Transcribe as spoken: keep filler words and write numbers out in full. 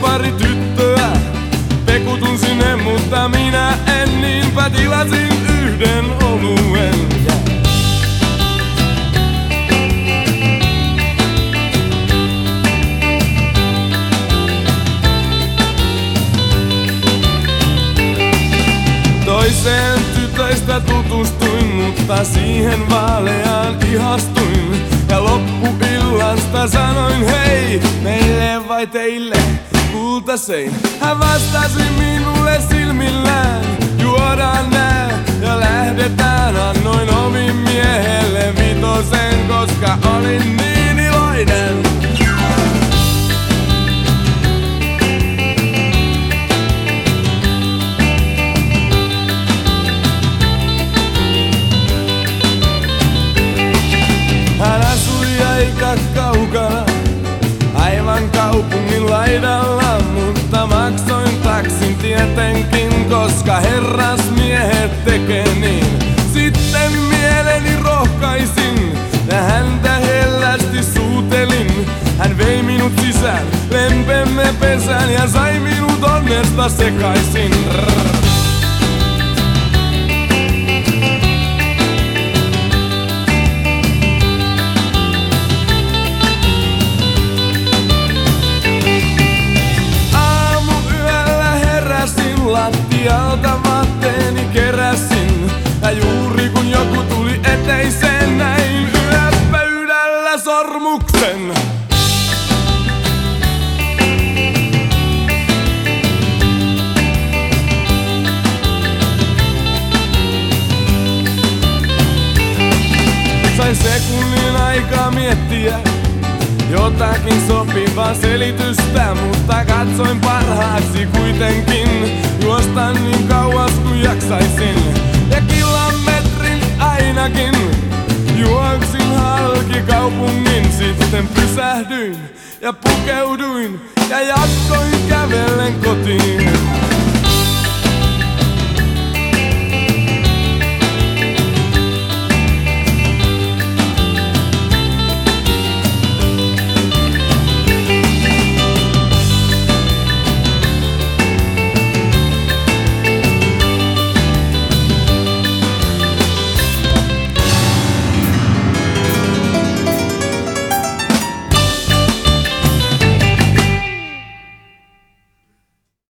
pari tyttöä. Peku tunsi ne, mutta minä en, niinpä tilasin yhden oluen. Toiseen tytöistä tutustuin, mutta siihen vaaleaan ihastuin. Ja loppuillasta sanoin hei, meille vai teille kultasein. Hän vastasi minulle silmillään, juodaan nää ja lähdetään. Annoin omin miehelle vitosen, koska olin niin iloinen. Hän asui aika kaukana, aivan kaupungin laidalla, mutta maksoin taksin tietenkin, koska herrasmiehet tekee niin. Sitten mieleni rohkaisin ja häntä hellästi suutelin. Hän vei minut sisään lempemme pesään ja sai minut onnesta sekaisin. Lattialta vaatteeni keräsin, ja juuri kun joku tuli eteiseen, näin yöpöydällä sormuksen. Sain sekunnin aikaa miettiä jotakin sopivaa selitystä, mutta katsoin parhaaksi kuitenkin juosta niin kauas kuin jaksaisin. Ja kilometrin ainakin juoksin halki kaupungin, sitten pysähdyin ja pukeuduin ja jatkoin kävellen kotiin.